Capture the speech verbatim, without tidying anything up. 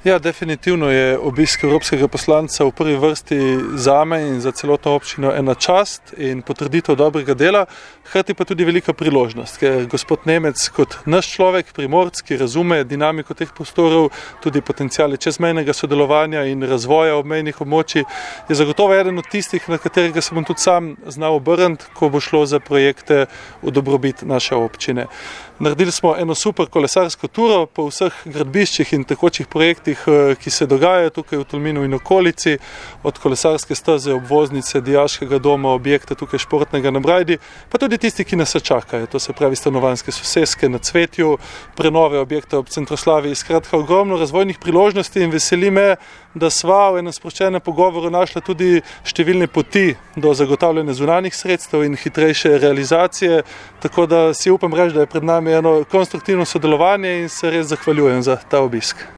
Ja, definitivno je obisk evropskega poslanca v prvi vrsti zame in za celotno občino ena čast in potrditev dobrega dela, hkrati pa tudi velika priložnost, ker gospod Nemec kot naš človek, Primorc, ki razume dinamiko teh prostorov, tudi potenciale čezmejnega sodelovanja in razvoja obmejnih območij, je zagotovo eden od tistih, na katerega se bom tudi sam znal obrniti, ko bo šlo za projekte v dobrobit naše občine. Naredili smo eno super kolesarsko turo po vseh gradbiščih in tekočih projektih, ki se dogajajo tukaj v Tolminu in okolici, od kolesarske steze, obvoznice, dijaškega doma, objekte tukaj športnega na Brajdi, pa tudi tisti, ki nas čakajo, to se pravi stanovanjske soseske na Cvetju, prenove objekte ob Centroslaviji, skratka ogromno razvojnih priložnosti in veseli me, da sva v enem sproščenem pogovoru našla tudi številne poti do zagotavljanja zunanjih sredstev in hitrejše realizacije, tako da si upam reči, da je pred nami eno konstruktivno sodelovanje in se res zahvaljujem za ta obisk.